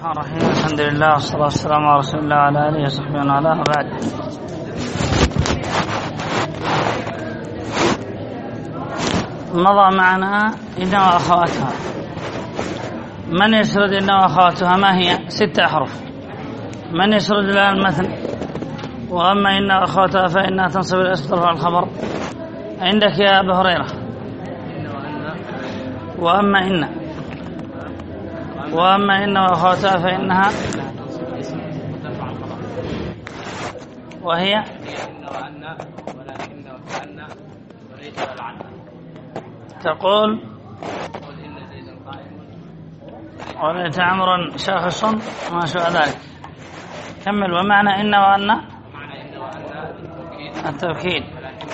الرحمن الرحيم. الحمد لله والصلاة والسلام على رسول الله وعلى آله وصحبه ومن والاه. وبعد، مضى معنا إن وأخواتها. من يسرد إن وأخواتها؟ ما هي؟ 6 أحرف. من يسرد الآن المثل؟ وأما إن وأخواتها فإنها تنصب الاسم ترفع الخبر. عندك يا أبا هريرة. وأما إن وأخواتها فإنها، وهي تقول وليت عمرا شاخص ما شاء ذلك. كمل. ومعنى إن وأن التوكيد،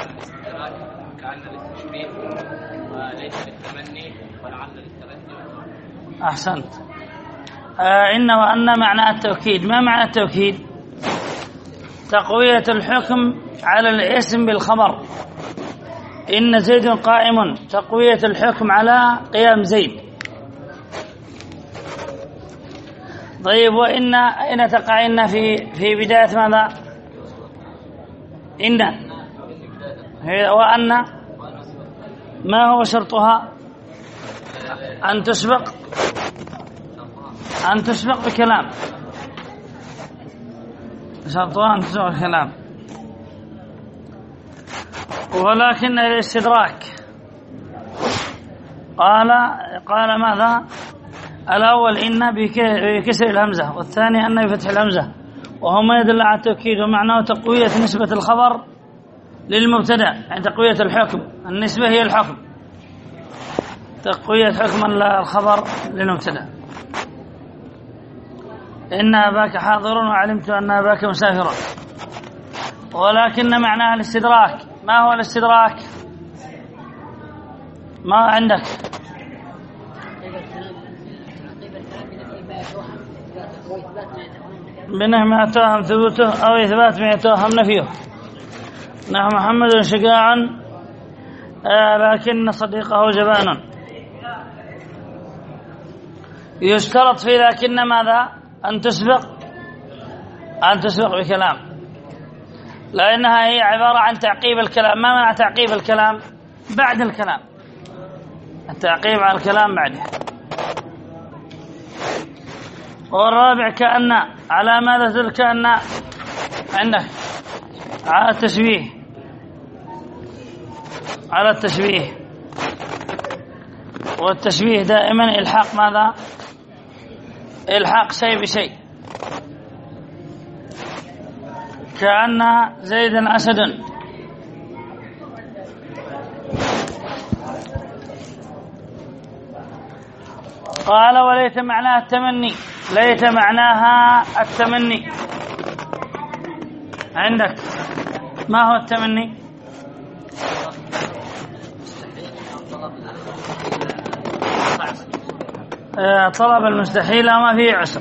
أحسنت. إن وأن معنى التوكيد. ما معنى التوكيد؟ تقوية الحكم على الاسم بالخبر. إن زيد قائم، تقوية الحكم على قيام زيد. طيب، وإن أين تقع؟ إن في بداية ماذا؟ إن. وأن ما هو شرطها؟ أن تسبق بكلام. شرطها أن تسبق بكلام. ولكن الاستدراك قال ماذا؟ الأول إن بكسر الهمزة، والثاني أن بفتح الهمزة، وهما يدل على التوكيد. ومعناه تقوية نسبة الخبر للمبتدأ، يعني تقوية الحكم. النسبة هي الحكم، تقوية حكم الخبر للمبتدأ. إن أباك حاضر وعلمت أن أباك مسافر. ولكن معناها الاستدراك. ما هو الاستدراك؟ ما عندك؟ بنه ما توهم ثبوته أو إثبات ما يتوهم نفيه. نحن محمد شجاع لكن صديقه جبان. يشترط في لكن ماذا؟ أن تسبق بكلام، لأنها هي عبارة عن تعقيب الكلام. ما معنى تعقيب الكلام؟ بعد الكلام، التعقيب على الكلام بعده. والرابع كأن. على ماذا تدل كأن عندك؟ على التشبيه. والتشبيه دائما إلحاق ماذا؟ إلحاق شيء بشيء. كأن زيدا أسد. قال وليت معناها التمني. ليت معناها التمني. عندك ما هو التمني؟ طلب المستحيل وما فيه عسر.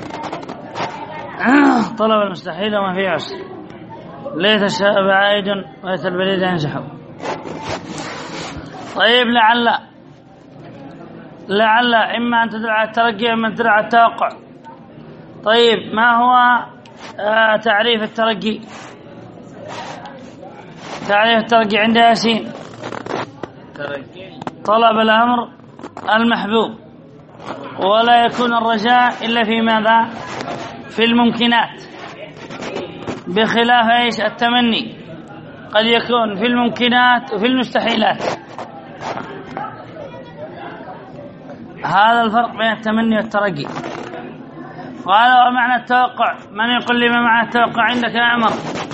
طلب المستحيل وما فيه عسر. ليت الشاب عائد وليت البليد ينسحب. طيب، لعل إما أن تدل على الترقي وإما أن تدل على التوقع. طيب، ما هو تعريف الترقي؟ تعريف الترقي عند ياسين: طلب الأمر المحبوب، ولا يكون الرجاء إلا في ماذا؟ في الممكنات، بخلاف ايش؟ التمني قد يكون في الممكنات وفي المستحيلات. هذا الفرق بين التمني والترقي. قال ومعنى التوقع. من يقول لي ما معنى التوقع عندك يا عمر؟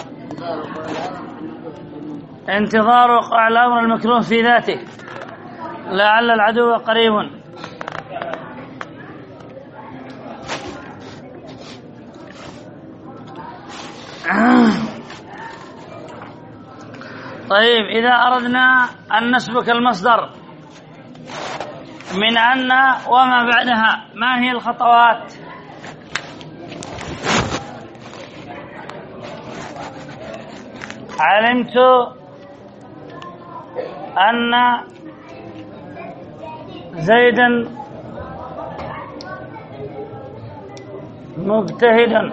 انتظار وقوع الأمر المكروه في ذاته، لعل العدو قريب. طيب، إذا أردنا أن نسبك المصدر من أن وما بعدها، ما هي الخطوات؟ علمت أن زيدا مجتهدا.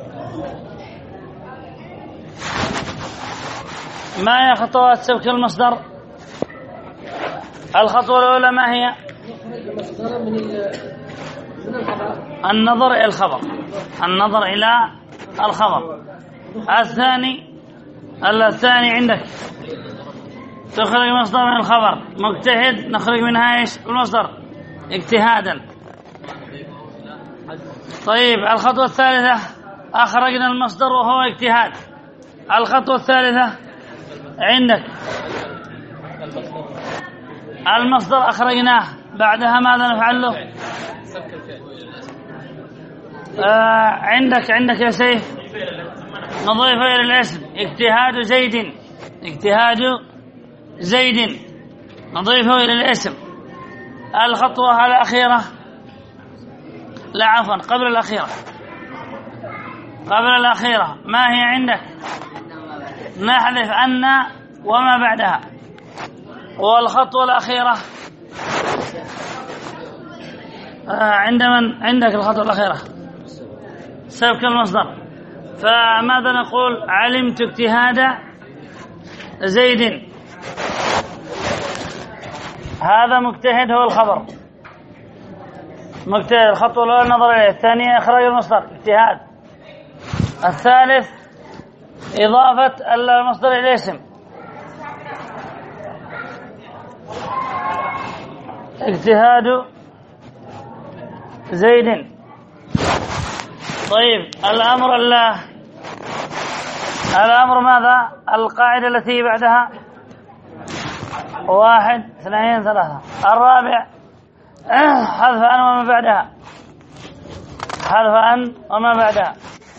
ما هي خطوات سبك المصدر؟ الخطوة الأولى ما هي؟ النظر إلى الخبر، النظر إلى الخبر. الثاني عندك تخرج مصدر من الخبر، مجتهد نخرج منها ايش؟ المصدر اجتهادا. طيب الخطوة الثالثة أخرجنا المصدر وهو اجتهاد. الخطوة الثالثة عندك المصدر أخرجناه، بعدها ماذا نفعل له؟ عندك يا سيف نضيفه إلى الاسم اجتهاد زيد نضيفه إلى الاسم. الخطوة الأخيرة، لا عفوا قبل الأخيرة ما هي عندك؟ نحذف أن وما بعدها. والخطوة الأخيرة عندك الخطوة الأخيرة سبك المصدر. فماذا نقول؟ علمت اجتهاد زيد، هذا مجتهد هو الخبر مجتهد. الخطوة الأولى النظر إليه، الثانية إخراج المصدر اجتهاد، الثالث إضافة المصدر إلى الاسم اجتهاد زيد. طيب الأمر ماذا؟ القاعدة التي بعدها 1 2 3. الرابع حذف أن وما بعدها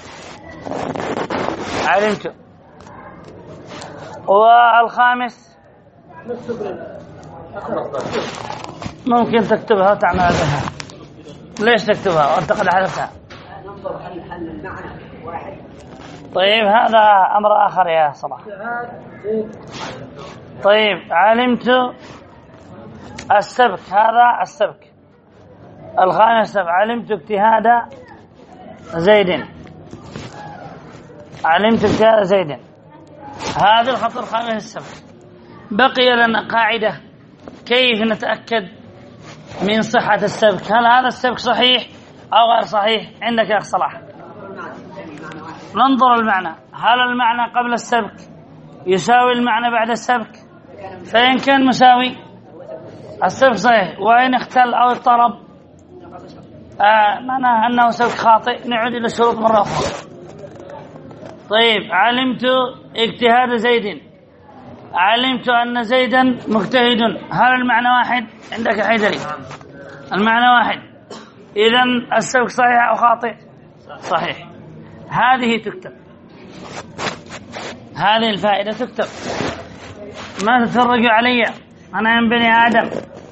علمت. والخامس ممكن تكتبها وتعمل بها. ليش تكتبها وأنت قد حذفتها؟ طيب هذا أمر آخر يا صلاح. طيب علمت السبك، هذا السبك. الخامس سبك، علمت اجتهاد زيد. هذا الخطر الخامس السبك. بقي لنا قاعدة كيف نتأكد من صحة السبك. هل هذا السبك صحيح أو غير صحيح؟ عندك يا أخ صلاح ننظر المعنى، هل المعنى قبل السبك يساوي المعنى بعد السبك؟ فإن كان مساوي السبك صحيح، وإن اختل أو اضطرب معناه أنه سبك خاطئ. نعود إلى الشروط مرة أخرى. طيب علمت اجتهاد زيد، علمت أن زيدا مجتهد، هل المعنى واحد؟ عندك حيدري المعنى واحد، إذن السبك صحيح أو خاطئ؟ صحيح. هذه تكتب، هذه الفائدة تكتب، ما تتفرجوا علي أنا من بني آدم.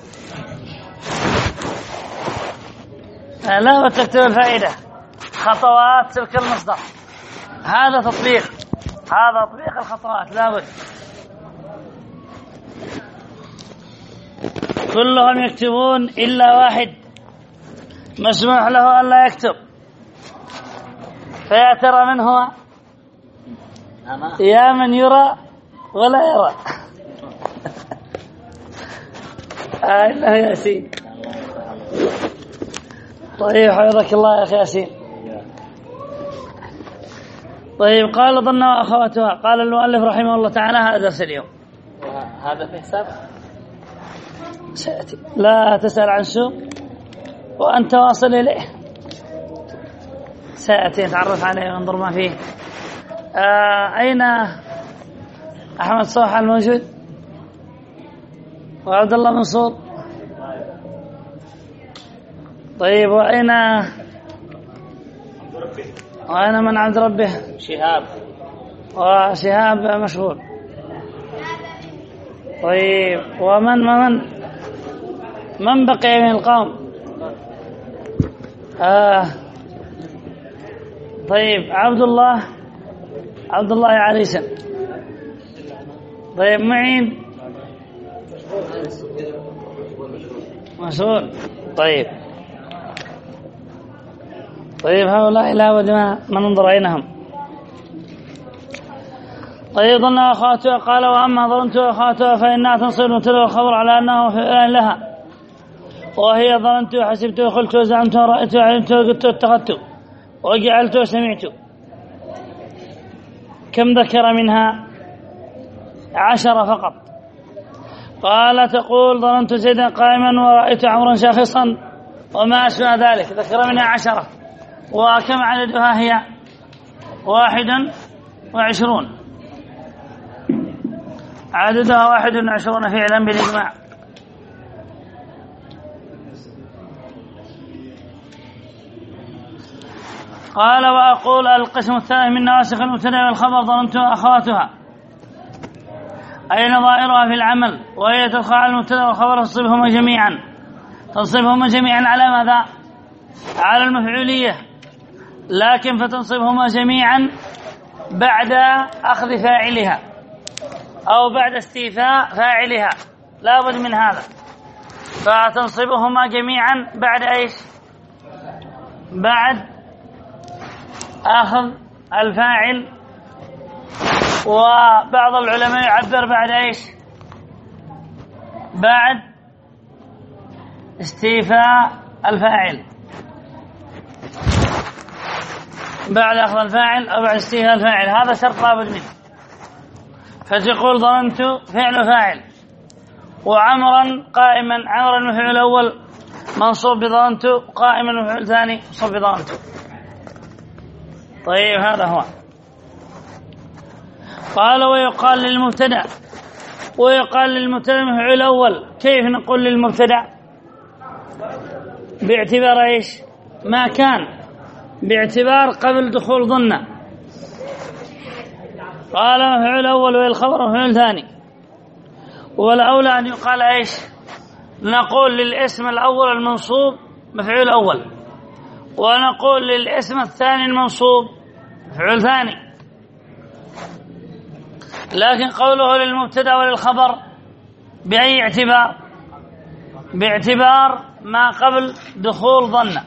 لا تكتب الفائدة، خطوات سلك المصدر، هذا تطبيق الخطوات لابد. كلهم يكتبون إلا واحد مسموح له أن لا يكتب، فيا ترى من هو؟ يا من يرى ولا يرى. إنه ياسين. طيب حفظك الله يا أخي ياسين. طيب قال ظن وأخواتها. قال المؤلف رحمه الله تعالى هذا درس اليوم. هذا في حساب سيأتي، لا تسأل عن سوق وأنت واصل إليه، سيأتي نتعرف عليه وننظر ما فيه. أين أحمد صوحة الموجود وعبد الله منصور؟ طيب وأين من عبد ربه؟ شهاب مشغول. طيب من بقي من القوم؟ طيب عبد الله عريسا. طيب معين مشغول. طيب طيب هؤلاء لا بد ما ننظر أينهم. طيب ظن أخواتها قال وأما ظننت أخواتها فإنها تنصب المبتدأ والخبر على أنه فعل لها، وهي ظننت وحسبت وقلت وزعمت ورأيت وعلمت وقلت واتخذت وجعلت وسمعت. كم ذكر منها؟ 10 فقط. قال تقول ظننت زيدا قائما ورأيت عمرا شاخصا وما أشبه ذلك، ذكر منها 10. وكم عددها هي؟ 21. عددها 21 فعلا بالإجماع. قال وأقول القسم الثاني من نواسخ المبتدأ والخبر ظننت أخواتها، أي نظائرها في العمل، وهي تدخل على المبتدأ والخبر تنصبهما جميعا على ماذا؟ على المفعولية، لكن فتنصبهما جميعا بعد أخذ فاعلها أو بعد استيفاء فاعلها، لا بد من هذا. فتنصبهما جميعا بعد إيش؟ بعد أخذ الفاعل. وبعض العلماء يعبر بعد إيش؟ بعد استيفاء الفاعل، بعد أخذ الفاعل أو بعد استيفاء الفاعل، هذا شرط لا بد منه. فتقول ظننت فعل فاعل وعمرا قائما، عمرا المفعول الأول منصوب بظننت، قائما المفعول الثاني منصوب بظننت. طيب هذا هو. قال ويقال للمبتدأ المفعول الأول. كيف نقول للمبتدأ؟ باعتبار ايش؟ ما كان، باعتبار قبل دخول ظن. قال مفعول أول والخبر مفعول ثاني. والأولى أن يقال ايش؟ نقول للاسم الأول المنصوب مفعول أول، ونقول للاسم الثاني المنصوب مفعول ثاني. لكن قوله للمبتدأ وللخبر بأي اعتبار؟ باعتبار ما قبل دخول ظن.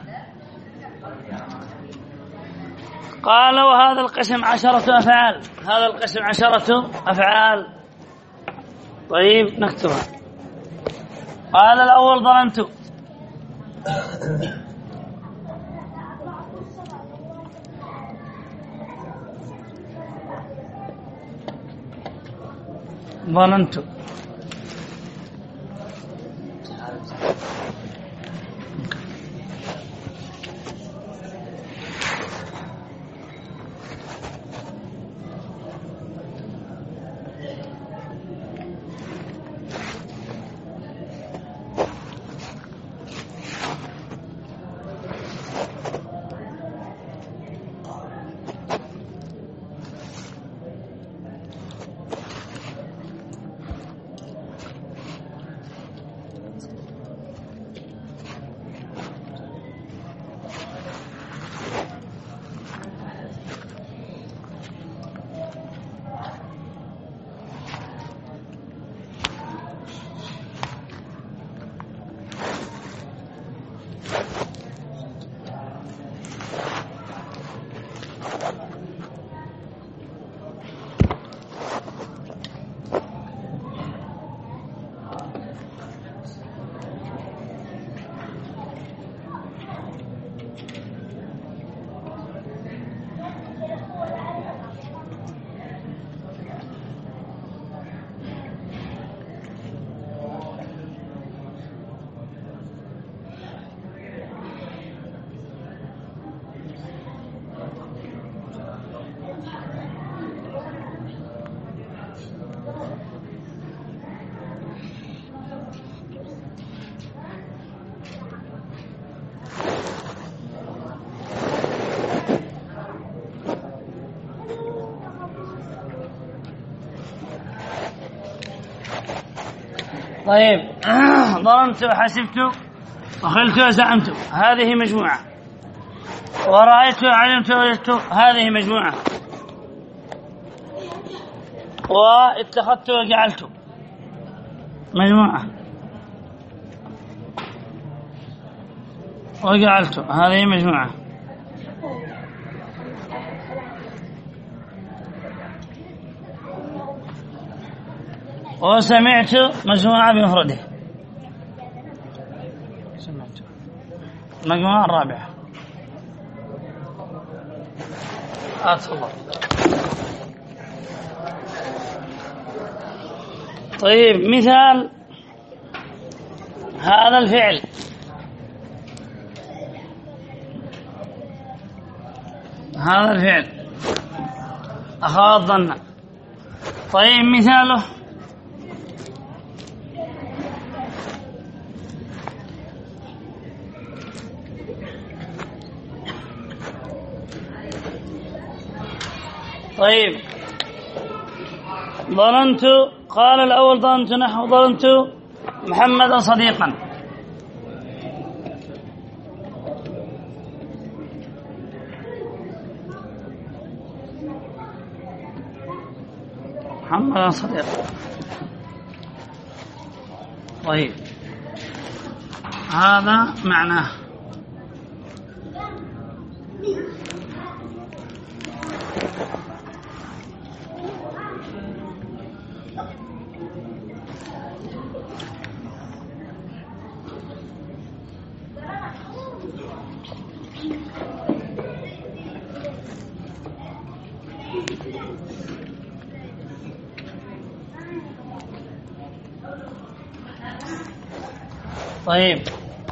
قال وهذا القسم 10 أفعال. هذا القسم 10 أفعال. طيب نكتبها. قال الأول ظننت، طيب ظننت وحسبت وخلت وزعمت، هذه مجموعة. ورأيت وعلمت ووجدت، هذه مجموعة. واتخذت وجعلت، مجموعة. وجعلت، هذه مجموعة. وسمعت مجموعة بمفرده. المجموعة الرابعة. تفضل. طيب مثال هذا الفعل أخاف ظن. طيب مثاله طيب ظننت، قال الأول ظننت نحو ظننت محمدا صديقا. محمدا صديقا. طيب هذا معناه. طيب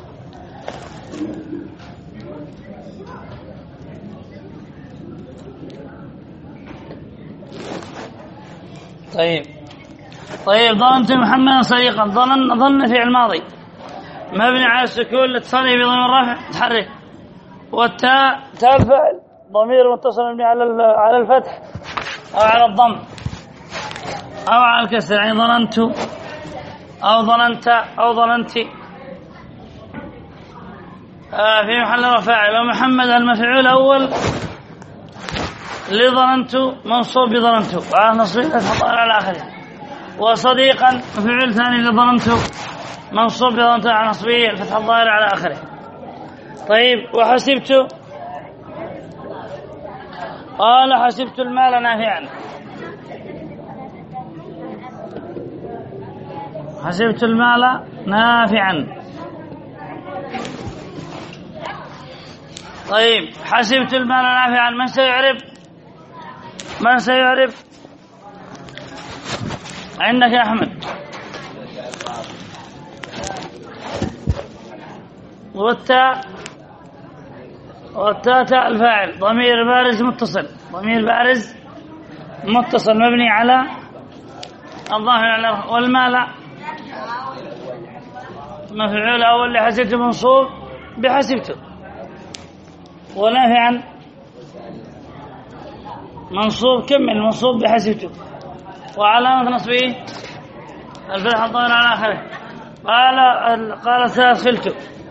ظننت محمدا صديقا. ظن فعل ماضي مبني على السكون لاتصاله بضمير الرفع تحرك، والتاء الفعل ضمير متصل مبني على الفتح أو على الضم أو على الكسر، يعني ظننت أو ظننت أو ظننتي في محل رفع. ومحمد المفعول الأول لظننت منصوب بظننت وعلى نصبه الفتح على آخره، وصديقا مفعول ثاني لظننت منصوب بظننت على نصبه الفتح الظاهر على آخره. طيب وحسبت، قال حسبت المال نافعا. حسبت المال نافعا. طيب حسبت المال نافعا، من سيعرف عندك يا أحمد؟ والتاء تاء الفاعل ضمير بارز متصل مبني على الظاهر. والمال مفعول أول لحسبت منصوب بحسبت، ونافعا منصوب بحسبت، وعلامة نصبه الفتح الظاهر على آخره. قال خلت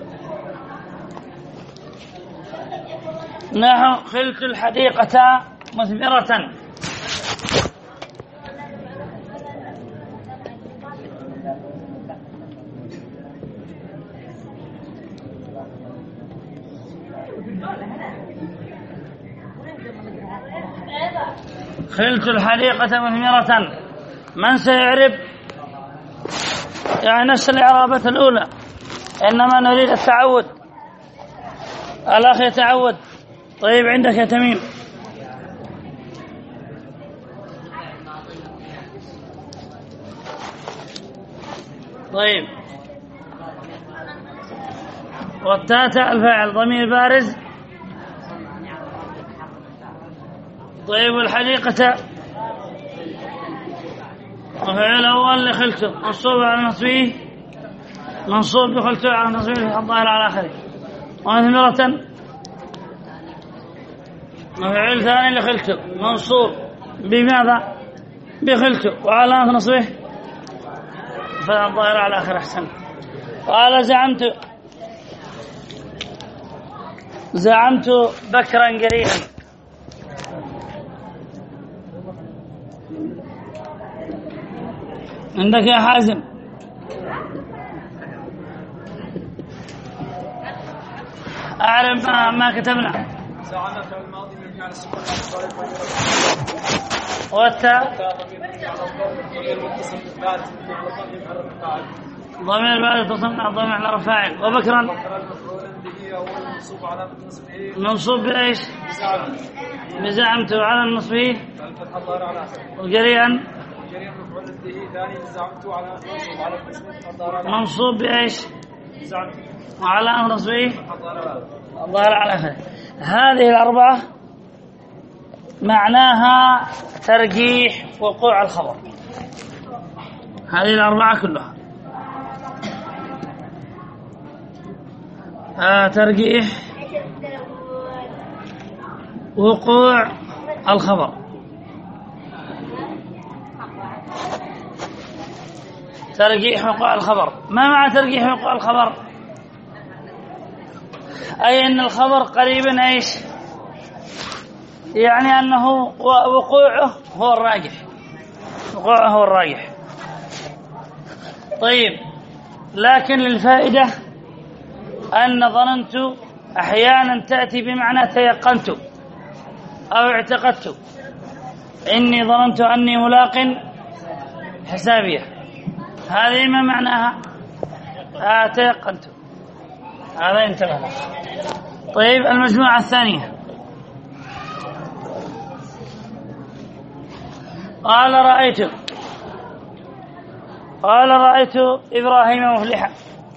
نحو خلت الحديقة مثمرة. خلت الحديقة مثمرة، من سيعرب؟ يعني نفس الإعرابة الأولى، إنما نريد التعود. الأخ يتعود. طيب عندك يا تميم؟ طيب والتاء الفاعل ضمير بارز. طيب والحديقة مفعول أول لخلت منصوب على نصبه منصوب بخلت على نصبه الظاهر على آخره. ومثمرة مفعول ثاني لخلت منصوب بماذا؟ بخلت، وعلامة نصبه فالظاهر على آخره. أحسن. قال زعمت بكرا قريئا. عندك يا حازم؟ أعرف ما كتبنا. زعلنا في الماضي مبني على السكون والتاء ضمير بعد تصل مع ضمير على فاعل. وبكرا منصوب بإيش؟ بزعمت على النصب وجريئا منصوب بإيش؟ وعلى النصب الظاهر على آخره. هذه الأربعة معناها ترجيح وقوع الخبر. هذه الأربعة كلها ترجيح وقوع الخبر. ترجيح وقوع الخبر. ما معنى ترجيح وقوع الخبر؟ أي أن الخبر قريبا إيش؟ يعني أنه وقوعه هو الراجح. وقوعه هو الراجح. طيب، لكن للفائدة أن ظننت أحيانا تأتي بمعنى تيقنت أو اعتقدت. إني ظننت أني ملاق حسابية، هذه ما معناها تيقنت. هذا انتبه. طيب، المجموعة الثانية قال رأيت إبراهيم مفلحا.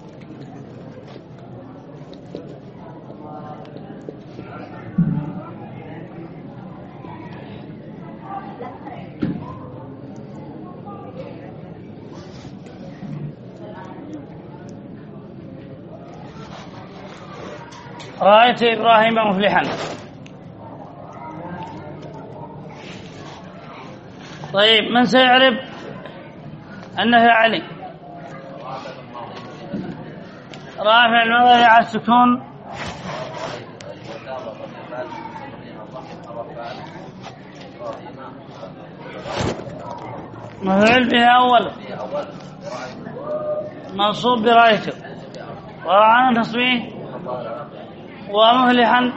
رأيت إبراهيم مفلحا. طيب، من سيعرف أنه علي؟ رافع المضارع على السكون مفعول به أول منصوب برأيته وعن تصبيه ومفلحا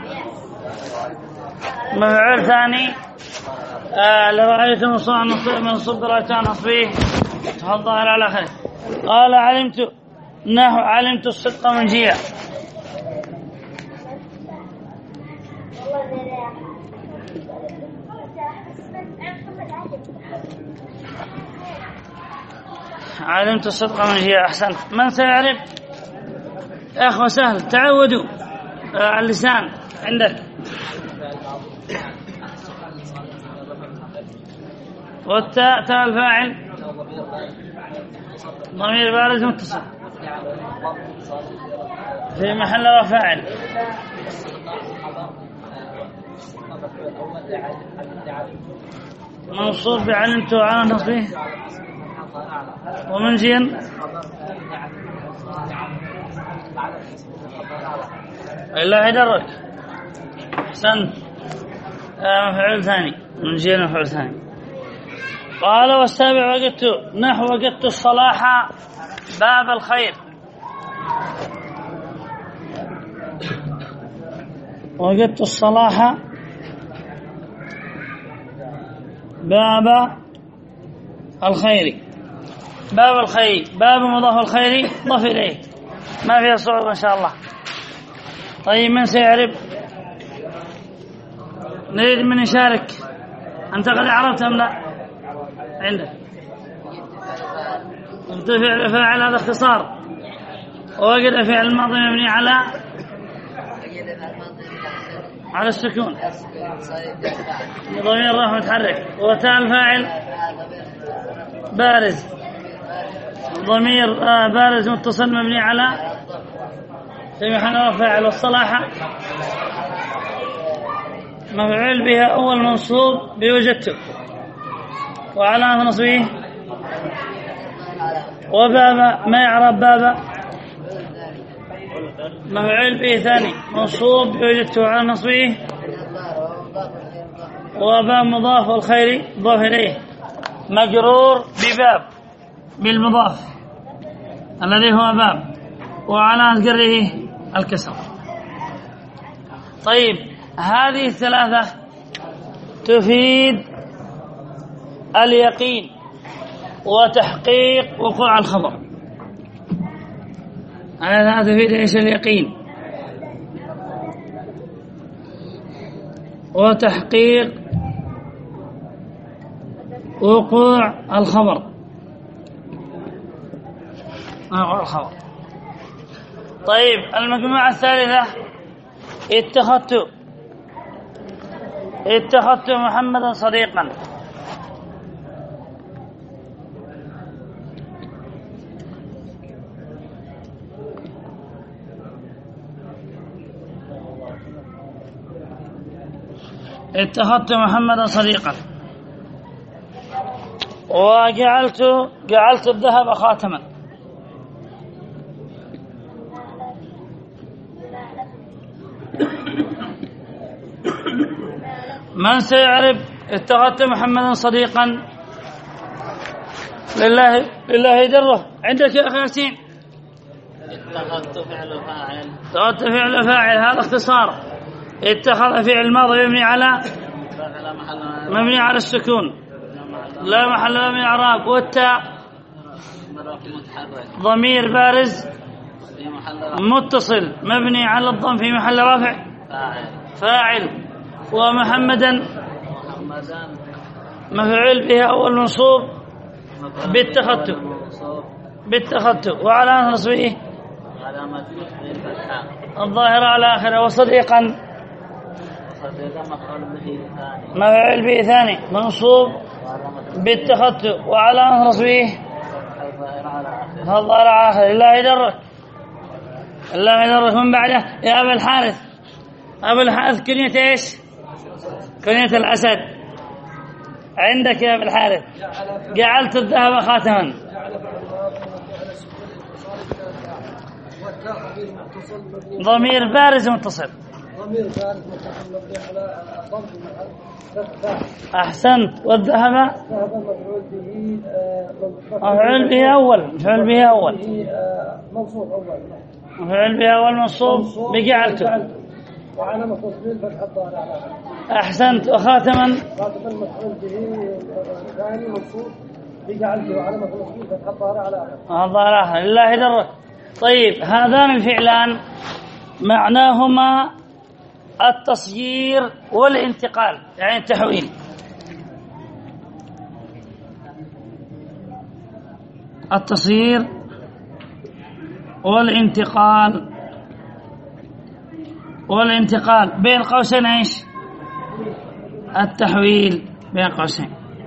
مفعول ثاني لرأيت منصوب برأيته عن تصبيه الظاهر على آخره. قال علمت الصدق منجيا. علمت الصدق منجيا. أحسنت. من سيعرف؟ أخوة سهل، تعودوا اللسان عندك. والتاء تاء الفاعل ضمير بارز متصل في محل رفع فاعل. منصوب بعلمت وعلى نصبه ومنجيا إلا يدرك. أحسنت. مفعول ثاني منجيا مفعول ثاني. قال والسابع وجدت الصلاح باب الخير. وجدت الصلاح باب الخير. باب الخير، باب مضاف الخير ضف إليه، ما فيها صعوبة إن شاء الله. طيب، من سيعرف؟ نريد من يشارك. أنت قد عرفت أم لا؟ عندك فعل فاعل، هذا اختصار. ووجد فعل الماضي مبني على السكون ضمير رفع متحرك. وتاء الفاعل بارز ضمير بارز متصل مبني على في محل رفع فاعل. والصلاح مفعول بها أول منصوب بوجدته وعلامة نصبه. وباب ما يعرب باب مفعول به ثاني منصوب بوجدته وعلى نصبه. وباب مضاف والخير مضاف إليه مجرور بباب بالمضاف الذي هو باب وعلى جره الكسر. طيب، هذه الثلاثة تفيد اليقين وتحقيق وقوع الخبر. هذا تفيد ايش؟ اليقين وتحقيق وقوع الخبر. طيب المجموعة الثالثة اتخذت محمدا صديقا. اتخذت محمدا صديقا وجعلت الذهب خاتما. من سيعرف اتخذت محمدا صديقا؟ لله دره. عندك يا أخي ياسين؟ اتخذت فعل فاعل. اتخذت فعل فاعل، هذا اختصار. اتخذ فعل ماضي مبني على السكون لا محل له من الاعراب، والتاء ضمير بارز متصل مبني على الضم في محل رفع فاعل، ومحمدا مفعول به أول منصوب باتخذت وعلامة نصبه الظاهرة على آخره، وصديقا مفعول به ثاني منصوب باتخذت وعلامة نصبه الظاهرة على آخره. الله يدرك. من بعده يا أبا الحارث كنية ايش؟ كنية الأسد. عندك يا أبا الحارث جعلت الذهب خاتما. ضمير بارز متصل أحسنت. والذهب مفعول به أول منصوب بجعلته وعلامة تصوير فتح الظاهر على آخره. أحسنت. وخاتما مفعول به ثاني منصوب بجعلته وعلامة تصوير فتح الظاهر على آخره. لله درك. طيب هذان الفعلان معناهما التصيير والانتقال، يعني التحويل. التصيير والانتقال بين قوسين ايش؟ التحويل بين قوسين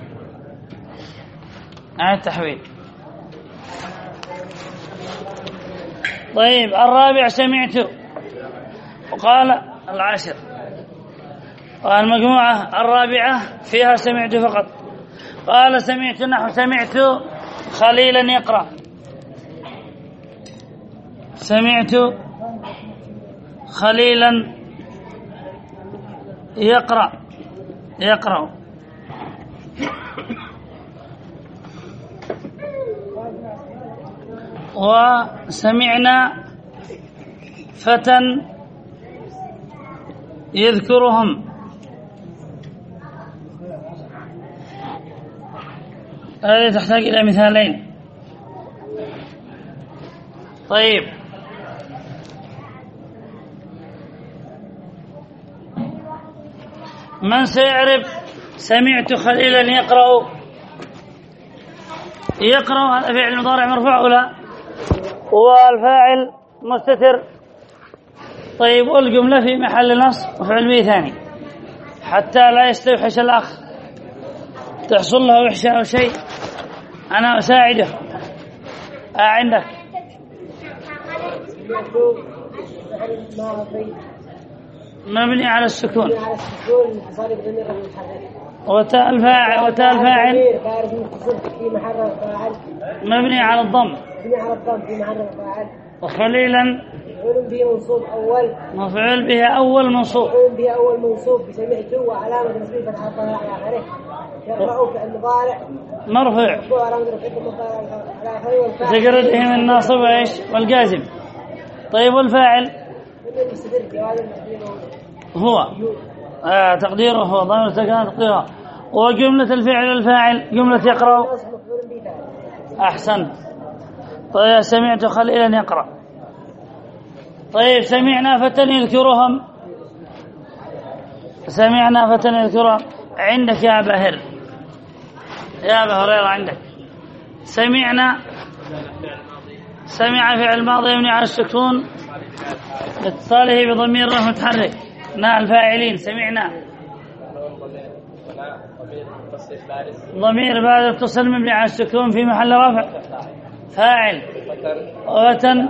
التحويل. طيب الرابع سمعت، وقال العاشر، والمجموعة الرابعة فيها سمعت فقط. قال سمعت نحو سمعت خليلا يقرأ، سمعت خليلا يقرأ وسمعنا فتى يذكرهم. هذه تحتاج إلى مثالين. طيب من سيعرف سمعت خليلا يقرأ هذا فعل مضارع مرفوع ولا؟ والفاعل مستتر. طيب والجملة في محل نصب وفعل به ثاني حتى لا يستوحش الأخ تحصل له وحشة أو شيء أنا أساعده. عندك مبني على السكون وتاء الفاعل مبني على الضم وخليلا مفعول به أول منصوب بسمعت وعلامة نصبه فتحة على آخره. يقرأ فعل مضارع مرفوع تجرده من الناصب ايش والجازم. طيب والفاعل هو تقديره هو ضمير التكلم تقديره. وجملة الفعل الفاعل جملة يقرأ. أحسنت. طيب سمعت خليلا يقرأ. طيب سمعنا فتى يذكرهم. سمعنا فتى يذكرهم عندك يا أبا هر، يا أبا هريرة عندك. سمعنا سمع فعل ماضي يبني على السكون اتصاله بضمير رفع متحرك مع الفاعلين. سمعنا ضمير بعد اتصل مبني على السكون في محل رفع فاعل. وتن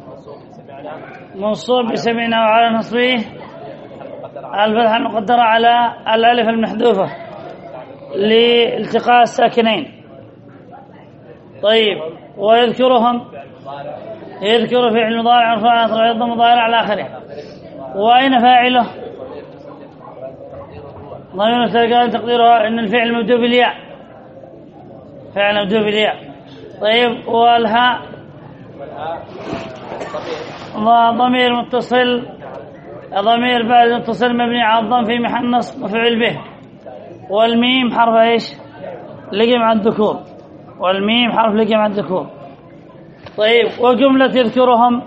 منصوب بسمعنا وعلى نصبه الفتحة المقدرة على الألف المحذوفة لالتقاء الساكنين. طيب ويذكرهم يذكر فعل مضارع مرفوع رفع يضم مضارع على آخره. وأين فاعله؟ ضمير مستتر تقديره إن الفعل مبدوء بالياء، فعل مبدوء بالياء. طيب والهاء ضمير متصل، ضمير بعد متصل مبني على الضم في محل نصب مفعول به. والميم حرف ايش؟ لقي مع الذكور، والميم حرف لقي مع الذكور. طيب وجملة يذكرهم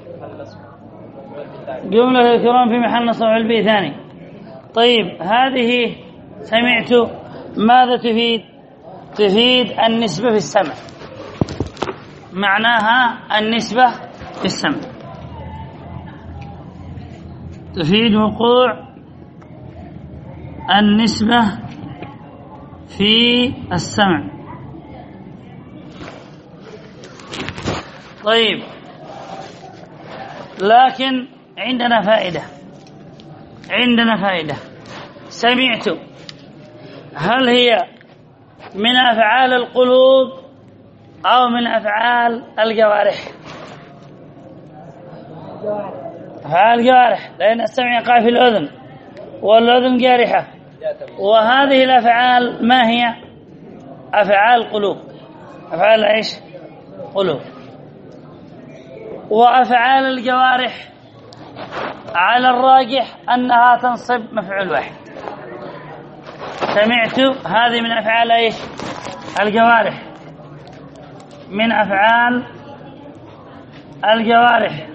جملة يذكرهم في محل نصب مفعول به ثاني. طيب هذه سمعت ماذا تفيد؟ تفيد النسبة في السمع، معناها النسبة في السمع، تفيد وقوع النسبة في السمع. طيب لكن عندنا فائدة، عندنا فائدة. سمعت هل هي من أفعال القلوب أو من أفعال الجوارح؟ أفعال الجوارح، لأن السمع يقع في الأذن والأذن جارحة، وهذه الأفعال ما هي؟ أفعال قلوب، أفعال إيش؟ قلوب. وأفعال الجوارح على الراجح أنها تنصب مفعول واحد. سمعت هذه من أفعال إيش؟ الجوارح، من أفعال الجوارح.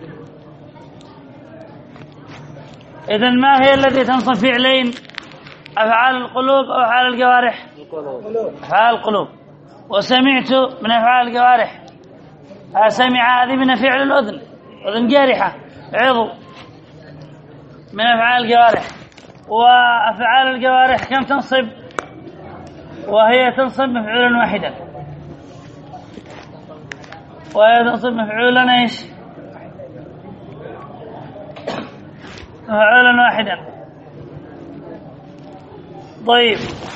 إذن ما هي التي تنصب فعلين؟ أفعال القلوب أو أفعال الجوارح؟ أفعال القلوب. وسمعت من أفعال الجوارح، سمع هذه من فعل الأذن، أذن جارحة عضو من أفعال الجوارح. وأفعال الجوارح كم تنصب؟ وهي تنصب مفعولا واحدا، وهي تنصب مفعولا ايش؟ مفعولا واحدا. طيب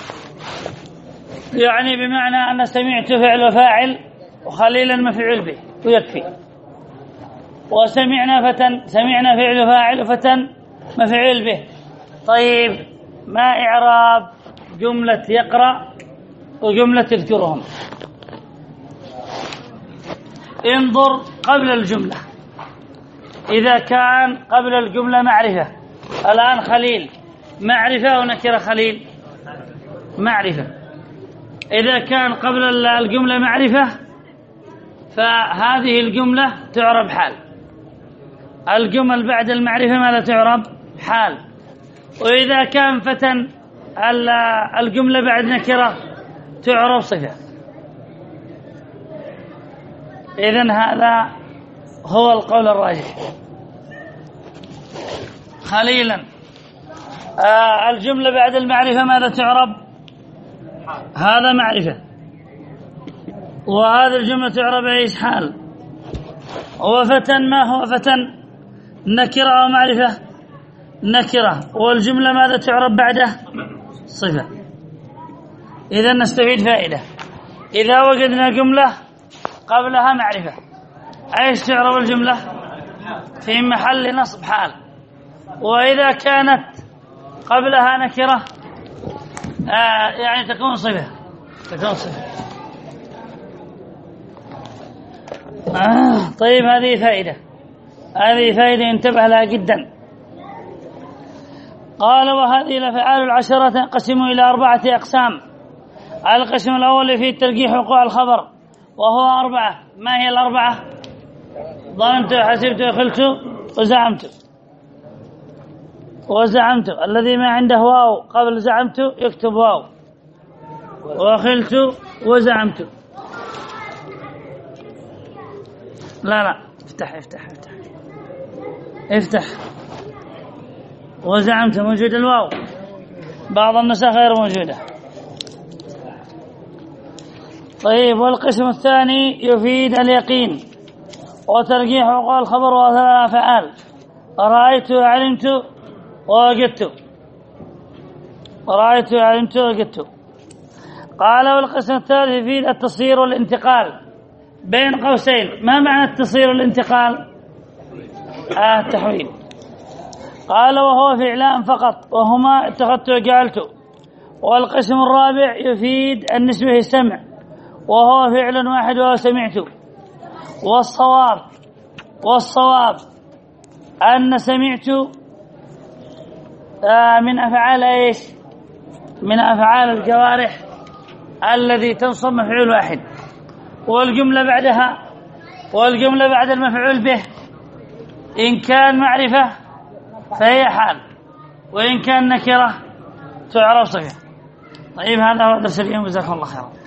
يعني بمعنى أن سمعت فعل وفاعل وخليلا مفعول به ويكفي. وسمعنا فتى، سمعنا فعل وفاعل وفتى مفعول به. طيب ما إعراب جملة يقرأ وجملة يذكرهم؟ انظر قبل الجملة، إذا كان قبل الجملة معرفة، الآن خليل معرفة ونكرة خليل معرفة. إذا كان قبل الجملة معرفة فهذه الجملة تعرب حال. الجمل بعد المعرفة ماذا تعرب؟ حال. وإذا كان فتى الجملة بعد نكرة تعرب صفة. إذن هذا هو القول الراجح. خليلا الجملة بعد المعرفة ماذا تعرب؟ هذا معرفة، وهذا الجملة تعرب ايش؟ حال. وفتى ما هو فتى؟ نكرة أو معرفة؟ نكرة. والجملة ماذا تعرب بعده؟ صفة. إذا نستفيد فائدة، إذا وجدنا جملة قبلها معرفة ايش تعرب الجملة؟ في محل نصب حال. وإذا كانت قبلها نكرة يعني تكون صفة، تكون صفة. طيب هذه فائدة، هذه فائدة انتبه لها جدا. قال وهذه الأفعال العشرة تنقسم إلى 4 أقسام. القسم الأول فيه ترجيح وقوع الخبر وهو 4. ما هي ال4؟ ظننت وحسبت وخلت وزعمت. الذي ما عنده واو قبل زعمت يكتب واو، وخلت وزعمت. لا افتح وزعمت موجود الواو، بعض النسخ غير موجودة. طيب، والقسم الثاني يفيد اليقين وترجيح وقوع الخبر وثلاث أفعال: رأيت وعلمت ووجدت. قال والقسم الثالث يفيد التصير والانتقال. بين قوسين، ما معنى التصير والانتقال؟ التحويل. قال وهو فعلان فقط، وهما اتخذت وجعلت. والقسم الرابع يفيد النسبة السمع، وهو فعل واحد وهو سمعت. والصواب أن سمعت من أفعال إيش؟ من أفعال الجوارح الذي تنصب مفعول واحد، والجملة بعد المفعول به إن كان معرفة فهي حال، وإن كان نكرة تعرف صفة. طيب، هذا هو درس اليوم، جزاكم الله خيرا.